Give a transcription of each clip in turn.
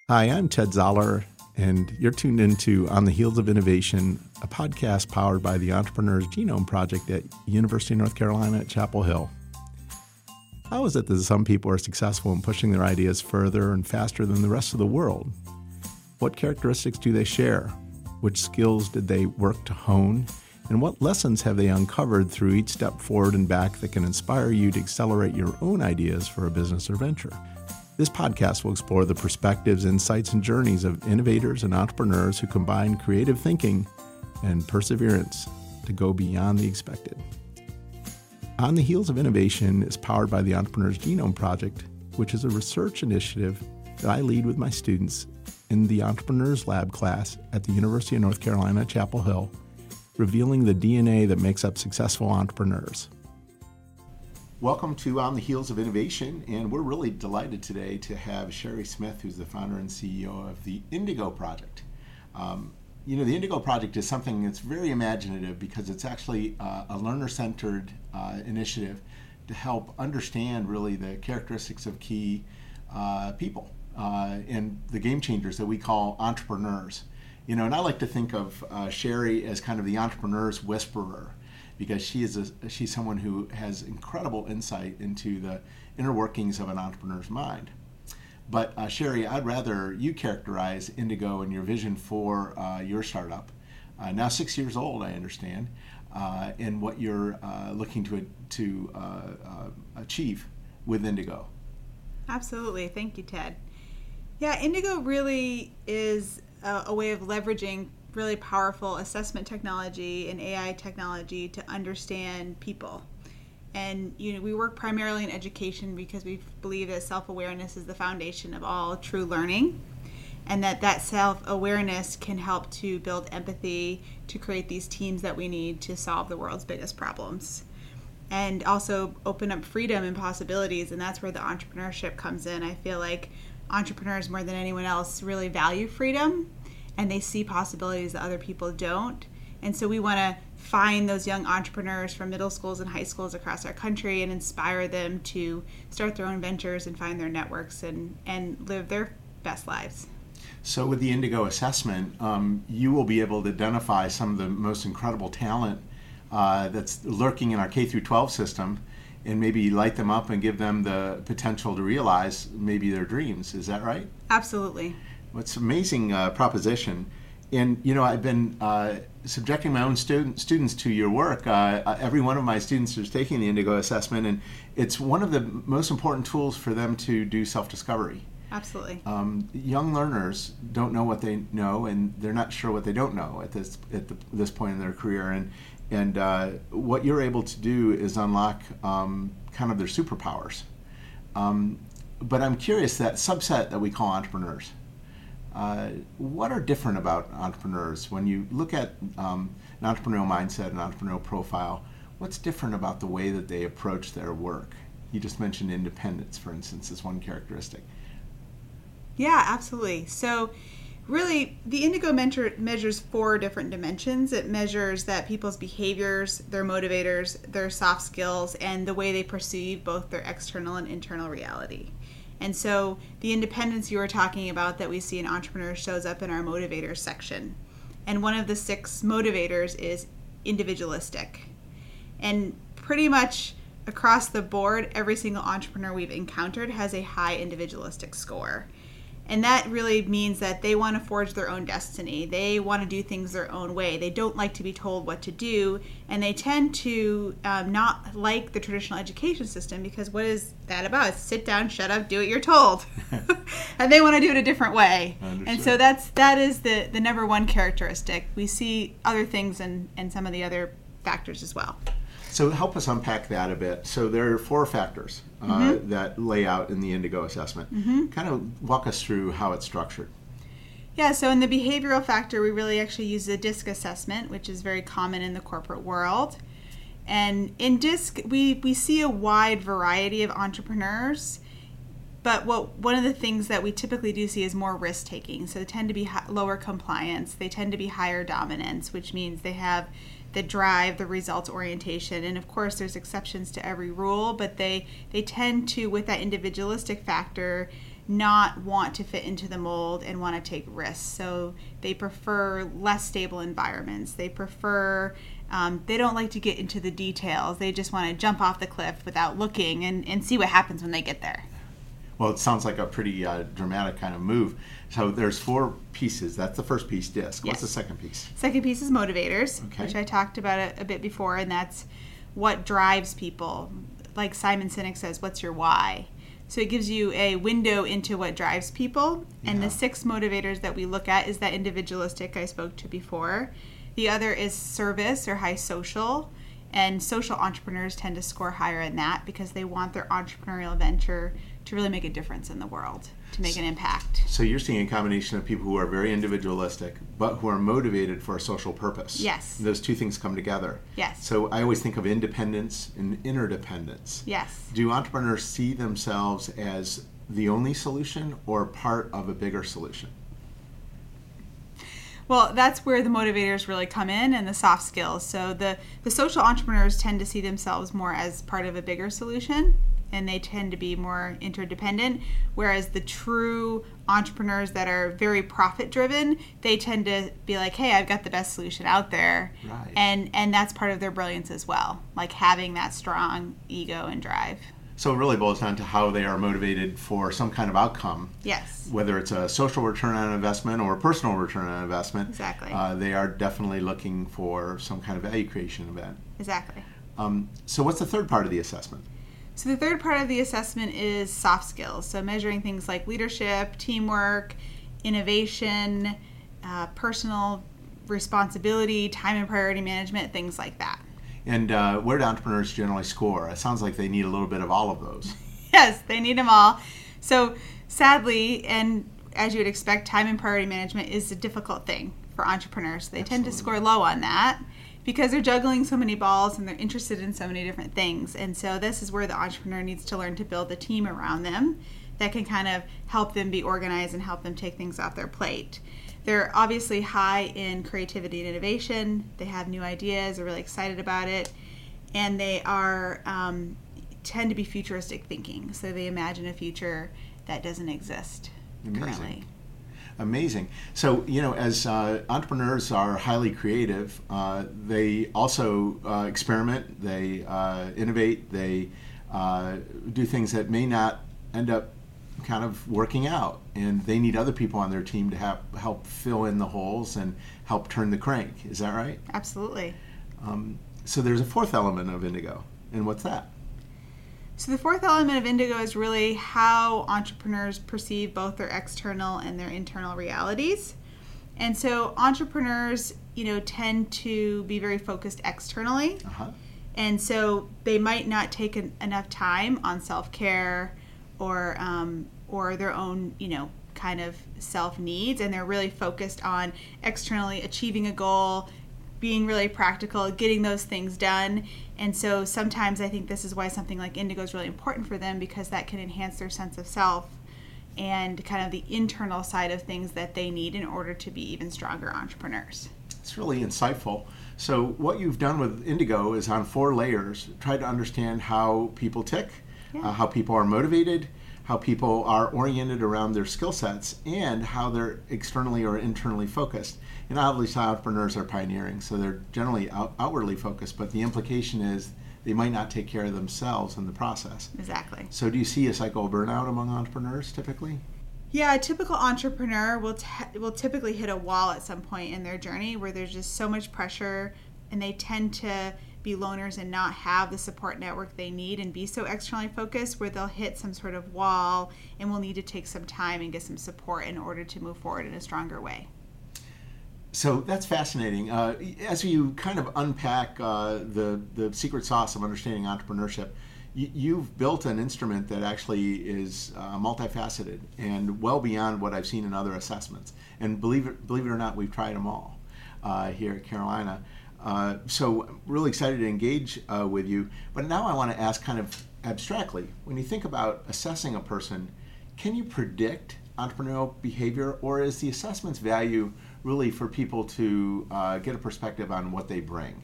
Hi, I'm Ted Zoller, and you're tuned into On the Heels of Innovation, a podcast powered by the Entrepreneur's Genome Project at University of North Carolina at Chapel Hill. How is it that some people are successful in pushing their ideas further and faster than the rest of the world? What characteristics do they share? Which skills did they work to hone? And what lessons have they uncovered through each step forward and back that can inspire you to accelerate your own ideas for a business or venture? This podcast will explore the perspectives, insights, and journeys of innovators and entrepreneurs who combine creative thinking and perseverance to go beyond the expected. On the Heels of Innovation is powered by the Entrepreneur's Genome Project, which is a research initiative that I lead with my students in the Entrepreneurs Lab class at the University of North Carolina at Chapel Hill, revealing the DNA that makes up successful entrepreneurs. Welcome to On the Heels of Innovation, and we're really delighted today to have Sherry Smith, who's the founder and CEO of the Indigo Project. The Indigo Project is something that's very imaginative because it's actually a learner-centered initiative to help understand really the characteristics of key people and the game changers that we call entrepreneurs. And I like to think of Sherry as kind of the entrepreneur's whisperer, because she's someone who has incredible insight into the inner workings of an entrepreneur's mind. But Sherry, I'd rather you characterize Indigo and your vision for your startup, now 6 years old, I understand, and what you're looking to achieve with Indigo. Absolutely. Thank you, Ted. Yeah, Indigo really is a way of leveraging really powerful assessment technology and AI technology to understand people. And we work primarily in education because we believe that self-awareness is the foundation of all true learning, and that self-awareness can help to build empathy to create these teams that we need to solve the world's biggest problems, and also open up freedom and possibilities. And that's where the entrepreneurship comes in. I feel like entrepreneurs, more than anyone else, really value freedom, and they see possibilities that other people don't. And so we want to find those young entrepreneurs from middle schools and high schools across our country and inspire them to start their own ventures and find their networks and live their best lives. So with the Indigo assessment, you will be able to identify some of the most incredible talent that's lurking in our K-12 system and maybe light them up and give them the potential to realize maybe their dreams. Is that right? Absolutely. It's an amazing proposition. And, I've been subjecting my own students to your work. Every one of my students is taking the Indigo assessment, and it's one of the most important tools for them to do self-discovery. Absolutely. Young learners don't know what they know, and they're not sure what they don't know at this point in their career. And what you're able to do is unlock kind of their superpowers. But I'm curious, that subset that we call entrepreneurs, what are different about entrepreneurs? When you look at an entrepreneurial mindset, an entrepreneurial profile, what's different about the way that they approach their work? You just mentioned independence, for instance, as one characteristic. Yeah, absolutely. So really, the Indigo measures 4 different dimensions. It measures that people's behaviors, their motivators, their soft skills, and the way they perceive both their external and internal reality. And so the independence you were talking about that we see in entrepreneurs shows up in our motivators section. And one of the 6 motivators is individualistic. And pretty much across the board, every single entrepreneur we've encountered has a high individualistic score. And that really means that they want to forge their own destiny. They want to do things their own way. They don't like to be told what to do, and they tend to not like the traditional education system, because what is that about? It's sit down, shut up, do what you're told. And they want to do it a different way. And so that is the number one characteristic. We see other things and some of the other factors as well. So help us unpack that a bit. So there are 4 factors that lay out in the Indigo assessment. Kind of walk us through how it's structured. Yeah, so in the behavioral factor, we really actually use the DISC assessment, which is very common in the corporate world. And in DISC, we see a wide variety of entrepreneurs, but one of the things that we typically do see is more risk-taking. So they tend to be lower compliance. They tend to be higher dominance, which means they have the drive, the results orientation. And of course, there's exceptions to every rule, but they tend to, with that individualistic factor, not want to fit into the mold and want to take risks. So they prefer less stable environments. They prefer, they don't like to get into the details. They just want to jump off the cliff without looking and see what happens when they get there. Well, it sounds like a pretty dramatic kind of move. So there's 4 pieces. That's the first piece, DISC. What's the second piece? Second piece is motivators, Okay. which I talked about a bit before, and that's what drives people. Like Simon Sinek says, what's your why? So it gives you a window into what drives people. And the 6 motivators that we look at is that individualistic I spoke to before. The other is service or high social. And social entrepreneurs tend to score higher in that because they want their entrepreneurial venture to really make a difference in the world, to make an impact. So you're seeing a combination of people who are very individualistic, but who are motivated for a social purpose. Yes. Those 2 things come together. Yes. So I always think of independence and interdependence. Yes. Do entrepreneurs see themselves as the only solution or part of a bigger solution? Well, that's where the motivators really come in, and the soft skills. So the social entrepreneurs tend to see themselves more as part of a bigger solution, and they tend to be more interdependent, whereas the true entrepreneurs that are very profit driven, they tend to be like, hey, I've got the best solution out there. Right. And that's part of their brilliance as well, like having that strong ego and drive. So it really boils down to how they are motivated for some kind of outcome. Yes. Whether it's a social return on investment or a personal return on investment. Exactly. They are definitely looking for some kind of value creation event. Exactly. So what's the third part of the assessment? So the third part of the assessment is soft skills. So measuring things like leadership, teamwork, innovation, personal responsibility, time and priority management, things like that. And where do entrepreneurs generally score? It sounds like they need a little bit of all of those. Yes, they need them all. So sadly, and as you would expect, time and priority management is a difficult thing for entrepreneurs. They tend to score low on that because they're juggling so many balls and they're interested in so many different things. And so this is where the entrepreneur needs to learn to build a team around them that can kind of help them be organized and help them take things off their plate. They're obviously high in creativity and innovation. They have new ideas, they're really excited about it, and they are tend to be futuristic thinking. So they imagine a future that doesn't exist currently. Amazing. So, as entrepreneurs are highly creative, they also experiment, they innovate, they do things that may not end up kind of working out, and they need other people on their team to help fill in the holes and help turn the crank. Is that right? Absolutely. So there's a fourth element of Indigo, and what's that? So the fourth element of Indigo is really how entrepreneurs perceive both their external and their internal realities. And so entrepreneurs, tend to be very focused externally. And so they might not take enough time on self-care or their own, kind of self-needs. And they're really focused on externally achieving a goal, being really practical, getting those things done. And so sometimes I think this is why something like Indigo is really important for them, because that can enhance their sense of self and kind of the internal side of things that they need in order to be even stronger entrepreneurs. It's really insightful. So what you've done with Indigo is on 4 layers, try to understand how people tick, how people are motivated, how people are oriented around their skill sets, and how they're externally or internally focused. And obviously entrepreneurs are pioneering, so they're generally outwardly focused, but the implication is they might not take care of themselves in the process. Exactly. So do you see a cycle of burnout among entrepreneurs typically? Yeah, a typical entrepreneur will typically hit a wall at some point in their journey where there's just so much pressure, and they tend to be loners and not have the support network they need and be so externally focused, where they'll hit some sort of wall and will need to take some time and get some support in order to move forward in a stronger way. So that's fascinating. As you kind of unpack the secret sauce of understanding entrepreneurship, you've built an instrument that actually is multifaceted and well beyond what I've seen in other assessments. And believe it or not, we've tried them all here at Carolina. So I'm really excited to engage with you. But now I want to ask kind of abstractly, when you think about assessing a person, can you predict entrepreneurial behavior, or is the assessment's value really for people to get a perspective on what they bring?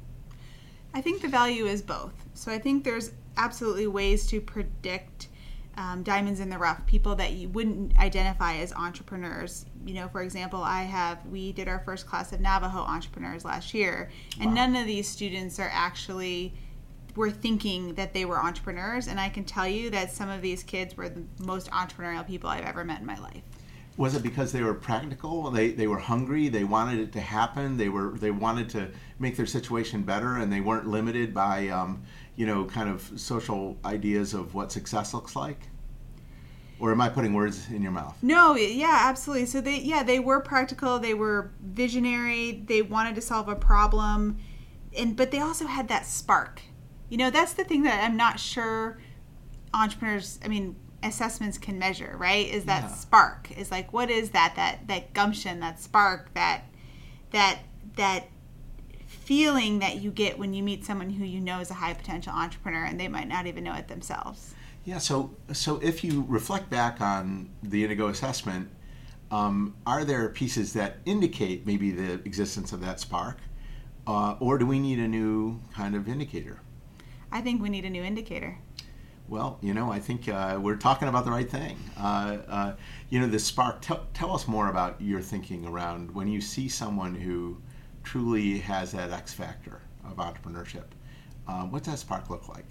I think the value is both. So I think there's absolutely ways to predict diamonds in the rough, people that you wouldn't identify as entrepreneurs. For example, we did our first class of Navajo entrepreneurs last year, and Wow. none of these students were thinking that they were entrepreneurs, and I can tell you that some of these kids were the most entrepreneurial people I've ever met in my life. Was it because they were practical? They were hungry. They wanted it to happen. They wanted to make their situation better, and they weren't limited by kind of social ideas of what success looks like. Or am I putting words in your mouth? No, yeah, absolutely. So they were practical. They were visionary. They wanted to solve a problem, but they also had that spark. That's the thing that I'm not sure assessments can measure, right? Is that spark? Is like, what is that gumption, that spark, that feeling that you get when you meet someone who is a high potential entrepreneur and they might not even know it themselves. Yeah, so if you reflect back on the Indigo assessment, are there pieces that indicate maybe the existence of that spark? Or do we need a new kind of indicator? I think we need a new indicator. Well, I think we're talking about the right thing. The spark, tell us more about your thinking around when you see someone who truly has that X factor of entrepreneurship. What's that spark look like?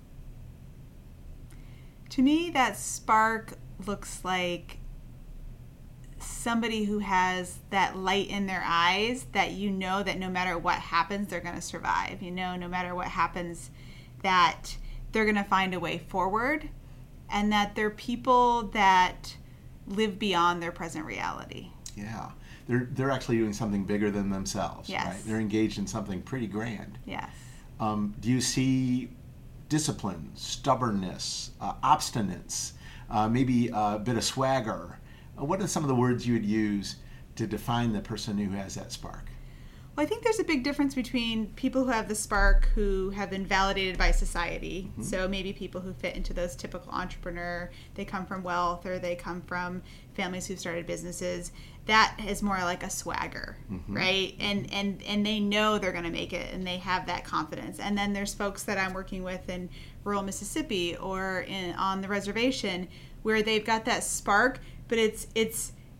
To me, that spark looks like somebody who has that light in their eyes that that no matter what happens, they're going to survive. No matter what happens, that they're going to find a way forward, and that they're people that live beyond their present reality. Yeah. They're actually doing something bigger than themselves, yes. Right? They're engaged in something pretty grand. Yes. Do you see discipline, stubbornness, obstinance, maybe a bit of swagger? What are some of the words you would use to define the person who has that spark? Well, I think there's a big difference between people who have the spark who have been validated by society. Mm-hmm. So maybe people who fit into those typical entrepreneur, they come from wealth or they come from families who've started businesses. That is more like a swagger, mm-hmm. right? And they know they're going to make it, and they have that confidence. And then there's folks that I'm working with in rural Mississippi or on the reservation where they've got that spark, but it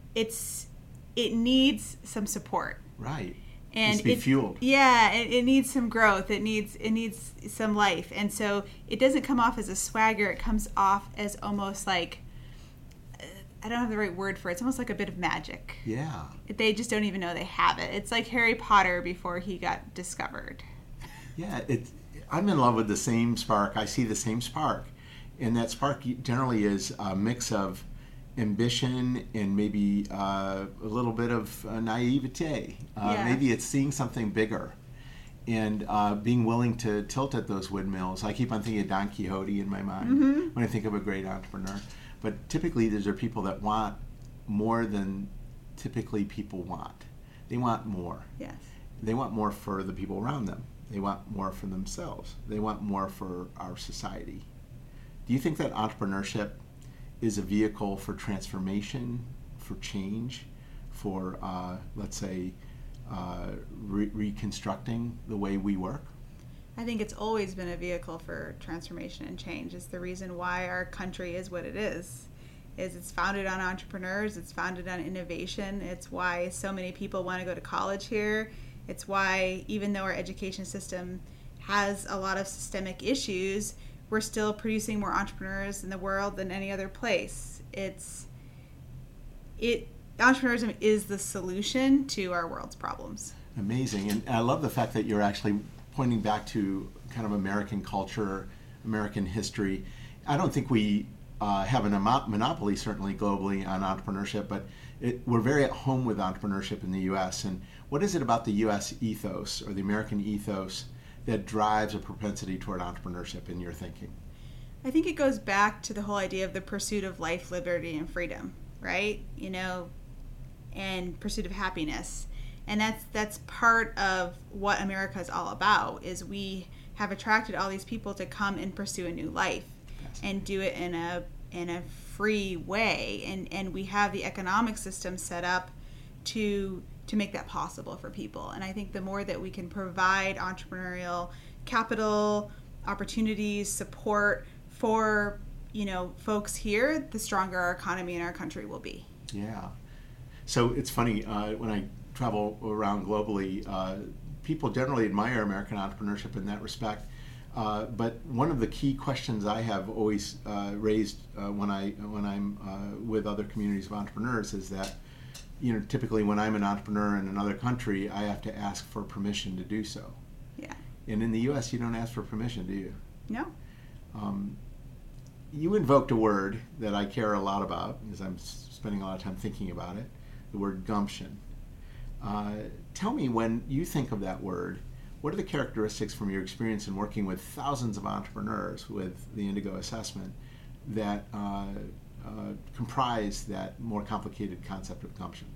needs some support. Right. And it needs to be fueled. Yeah, it needs some growth. It needs some life. And so it doesn't come off as a swagger. It comes off as almost like, I don't have the right word for it. It's almost like a bit of magic. Yeah. They just don't even know they have it. It's like Harry Potter before he got discovered. Yeah, I'm in love with the same spark. I see the same spark. And that spark generally is a mix of ambition and maybe a little bit of naivete. Maybe it's seeing something bigger and being willing to tilt at those windmills. I keep on thinking of Don Quixote in my mind mm-hmm. when I think of a great entrepreneur. But typically these are people that want more than typically people want. They want more. Yes. They want more for the people around them. They want more for themselves. They want more for our society. Do you think that entrepreneurship is a vehicle for transformation, for change, for, let's say, reconstructing the way we work? I think it's always been a vehicle for transformation and change. It's the reason why our country is what it is it's founded on entrepreneurs, it's founded on innovation. It's why so many people want to go to college here. It's why, even though our education system has a lot of systemic issues, we're still producing more entrepreneurs in the world than any other place. Entrepreneurship is the solution to our world's problems. Amazing. And I love the fact that you're actually pointing back to kind of American culture, American history. I don't think we have a monopoly, certainly globally, on entrepreneurship, but we're very at home with entrepreneurship in the U.S. And what is it about the U.S. ethos or the American ethos that drives a propensity toward entrepreneurship in your thinking? I think it goes back to the whole idea of the pursuit of life, liberty, and freedom, right? And pursuit of happiness. And that's part of what America is all about, is we have attracted all these people to come and pursue a new life and do it in a free way. And we have the economic system set up to make that possible for people. And I think the more that we can provide entrepreneurial capital, opportunities, support for folks here, the stronger our economy and our country will be. Yeah. So it's funny, when I travel around globally, people generally admire American entrepreneurship in that respect. But one of the key questions I have always raised when I'm with other communities of entrepreneurs is that, typically when I'm an entrepreneur in another country, I have to ask for permission to do so. Yeah. And in the U.S., you don't ask for permission, do you? No. You invoked a word that I care a lot about because I'm spending a lot of time thinking about it, the word gumption. Tell me, when you think of that word, what are the characteristics from your experience in working with thousands of entrepreneurs with the Indigo assessment that comprise that more complicated concept of gumption?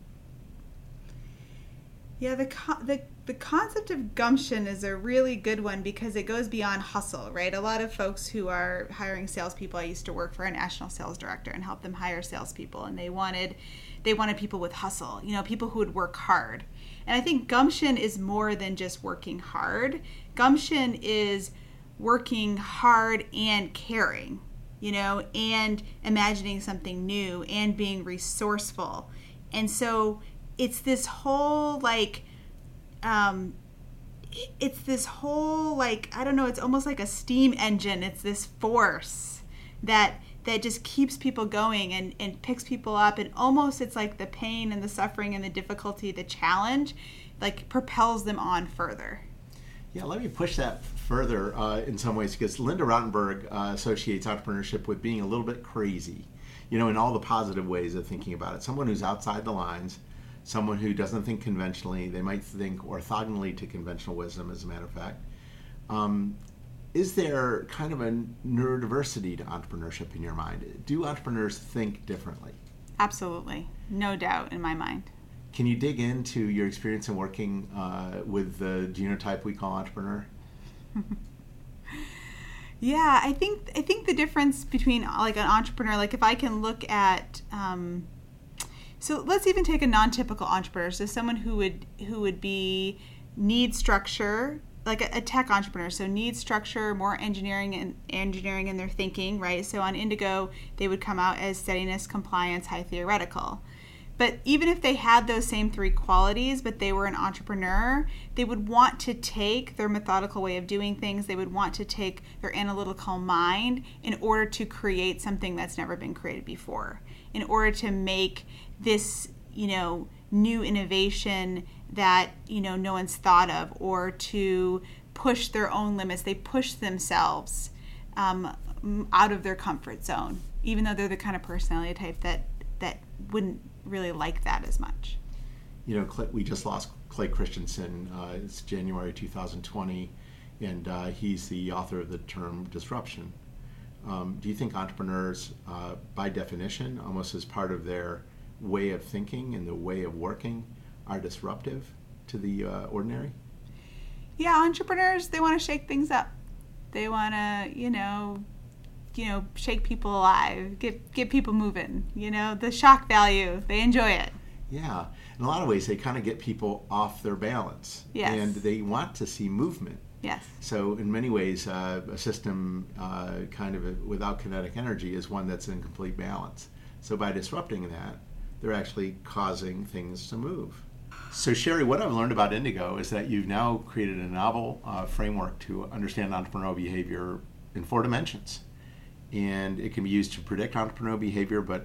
Yeah, the concept of gumption is a really good one because it goes beyond hustle, right? A lot of folks who are hiring salespeople, I used to work for a national sales director and help them hire salespeople, and they wanted people with hustle, people who would work hard. And I think gumption is more than just working hard. Gumption is working hard and caring, and imagining something new and being resourceful. And so it's this whole I don't know, it's almost like a steam engine. It's this force that just keeps people going and picks people up, and almost it's like the pain and the suffering and the difficulty, the challenge, propels them on further. Yeah, let me push that further in some ways, because Linda Rottenberg associates entrepreneurship with being a little bit crazy, in all the positive ways of thinking about it. Someone who's outside the lines, someone who doesn't think conventionally. They might think orthogonally to conventional wisdom, as a matter of fact. Is there kind of a neurodiversity to entrepreneurship in your mind? Do entrepreneurs think differently? Absolutely. No doubt in my mind. Can you dig into your experience in working with the genotype we call entrepreneur? Yeah, I think the difference between an entrepreneur, if I can look at, so let's even take a non-typical entrepreneur, so someone who would need structure, like a tech entrepreneur, so need structure, more engineering in their thinking, right? So on Indigo, they would come out as steadiness, compliance, high theoretical. But even if they had those same three qualities, but they were an entrepreneur, they would want to take their methodical way of doing things, they would want to take their analytical mind in order to create something that's never been created before, in order to make this, new innovation that, no one's thought of, or to push their own limits. They push themselves out of their comfort zone, even though they're the kind of personality type that wouldn't really like that as much. We just lost Clay Christensen. It's January 2020, and he's the author of the term disruption. Do you think entrepreneurs, by definition, almost as part of their way of thinking and the way of working, are disruptive to the ordinary? Yeah, entrepreneurs, they want to shake things up. They want to, shake people alive, get people moving. The shock value, they enjoy it. Yeah, in a lot of ways, they kind of get people off their balance. Yes. And they want to see movement. Yes. So in many ways, a system without kinetic energy is one that's in complete balance. So by disrupting that, they're actually causing things to move. So Sherry, what I've learned about Indigo is that you've now created a novel framework to understand entrepreneurial behavior in 4 dimensions. And it can be used to predict entrepreneurial behavior, but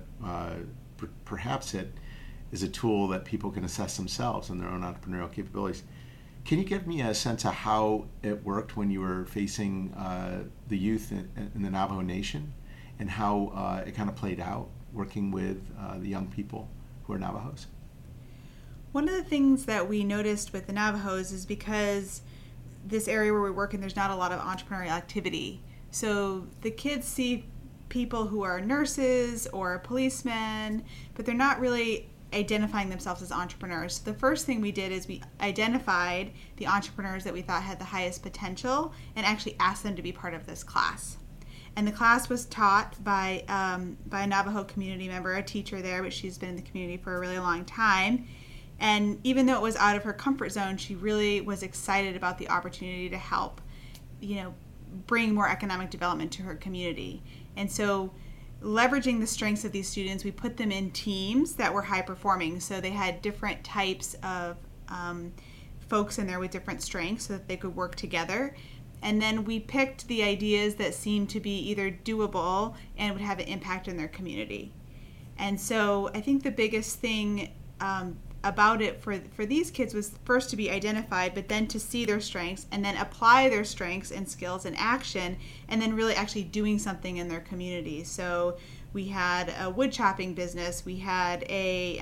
perhaps it is a tool that people can assess themselves and their own entrepreneurial capabilities. Can you give me a sense of how it worked when you were facing the youth in the Navajo Nation, and how it kind of played out working with the young people who are Navajos? One of the things that we noticed with the Navajos is because this area where we work in, there's not a lot of entrepreneurial activity. So the kids see people who are nurses or policemen, but they're not really identifying themselves as entrepreneurs. So the first thing we did is we identified the entrepreneurs that we thought had the highest potential and actually asked them to be part of this class. And the class was taught by a Navajo community member, a teacher there, but she's been in the community for a really long time. And even though it was out of her comfort zone, she really was excited about the opportunity to help, bring more economic development to her community. And so leveraging the strengths of these students, we put them in teams that were high performing. So they had different types of folks in there with different strengths so that they could work together. And then we picked the ideas that seemed to be either doable and would have an impact in their community. And so I think the biggest thing about it for these kids was first to be identified, but then to see their strengths and then apply their strengths and skills in action, and then really actually doing something in their community. So we had a wood chopping business, we had a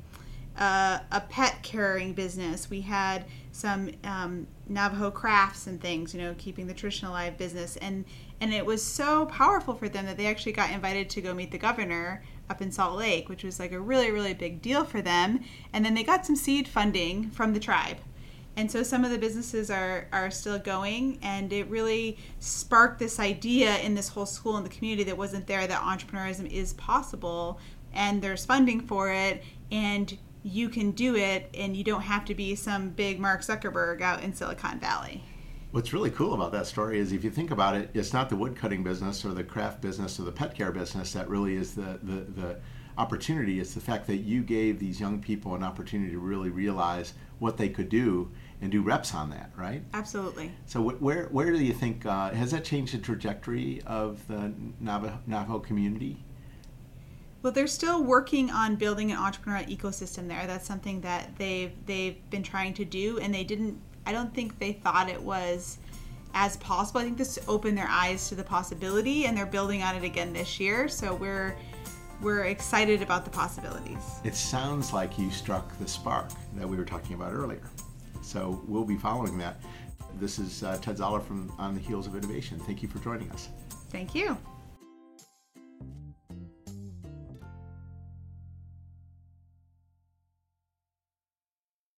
pet caring business, we had some Navajo crafts and things, keeping the tradition alive business, and it was so powerful for them that they actually got invited to go meet the governor up in Salt Lake, which was like a really, really big deal for them. And then they got some seed funding from the tribe. And so some of the businesses are still going, and it really sparked this idea in this whole school and the community that wasn't there, that entrepreneurism is possible and there's funding for it, and you can do it, and you don't have to be some big Mark Zuckerberg out in Silicon Valley. What's really cool about that story is, if you think about it, it's not the wood cutting business or the craft business or the pet care business that really is the opportunity. It's the fact that you gave these young people an opportunity to really realize what they could do and do reps on that, right? Absolutely. So where do you think, has that changed the trajectory of the Navajo community? Well, they're still working on building an entrepreneurial ecosystem there. That's something that they've been trying to do, and I don't think they thought it was as possible. I think this opened their eyes to the possibility, and they're building on it again this year. So we're excited about the possibilities. It sounds like you struck the spark that we were talking about earlier. So we'll be following that. This is Ted Zoller from On the Heels of Innovation. Thank you for joining us. Thank you.